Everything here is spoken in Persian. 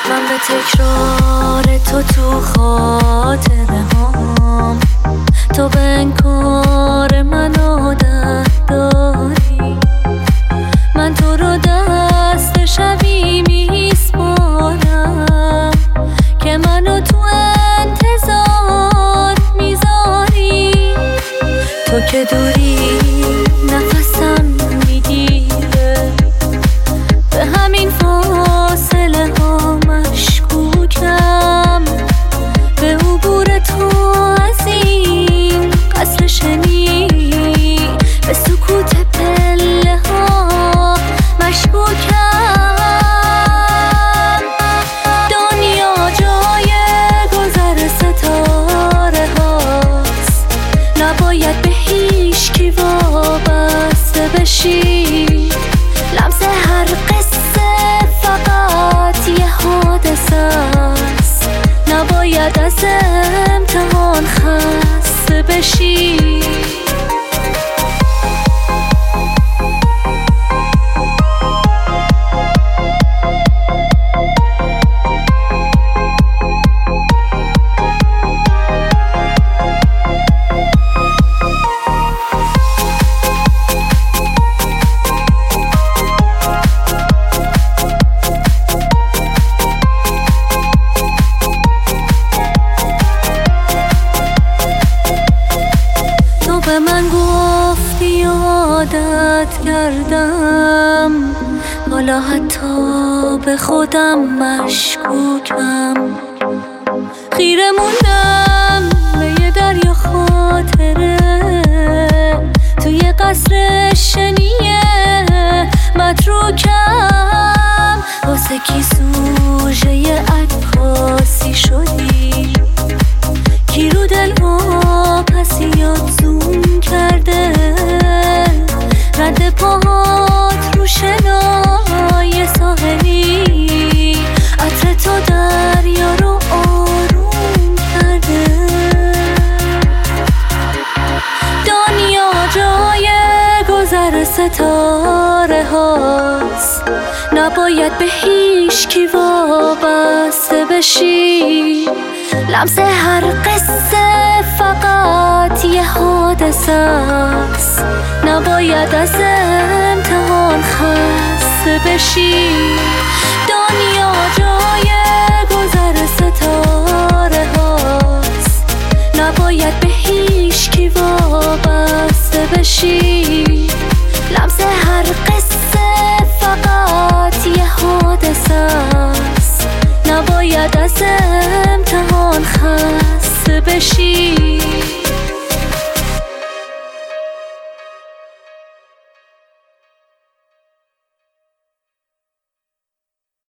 من به تکرار تو خاطره هام، تو به انکار من عادت داری. من تو رو دست شبی میسپارم که منو تو انتظار میذاری. تو که دوری نفسم میگیره، به همین فاصله ها مشکوکم. به عبور تو از این قصر شنی، به سکوت پله ها مشکوکم. دنیا جای گذر ستاره هاست، نباید به هیچ کی وابسته بشی. لمس هر قصه فقط یه حادثه است، نباید از امتحان خسته بشی. به من گفتی عادت کردم، حالا حتی به خودم مشکوکم. خیره موندم به یه دریا خاطره، توی قصر شنیه متروکم. واسه کی سوژه عکاسی شدی، کی رو دل پسیات زوم کرده. رد پاهات رو شنای ساحلی، عطر تو دریا رو آروم کرده. دنیا جای گذر ستاره هاست، نباید به هیچ کی وابسته بشی. لمس هر قصه فقط یه حادثه است، نباید از امتحان خسته بشی. دنیا جای گذر ستاره هاست، نباید به هیچ کی وابسته بشی. لمس هر قصه فقط یه حادثه است، نباید از امتحان خسته بشی.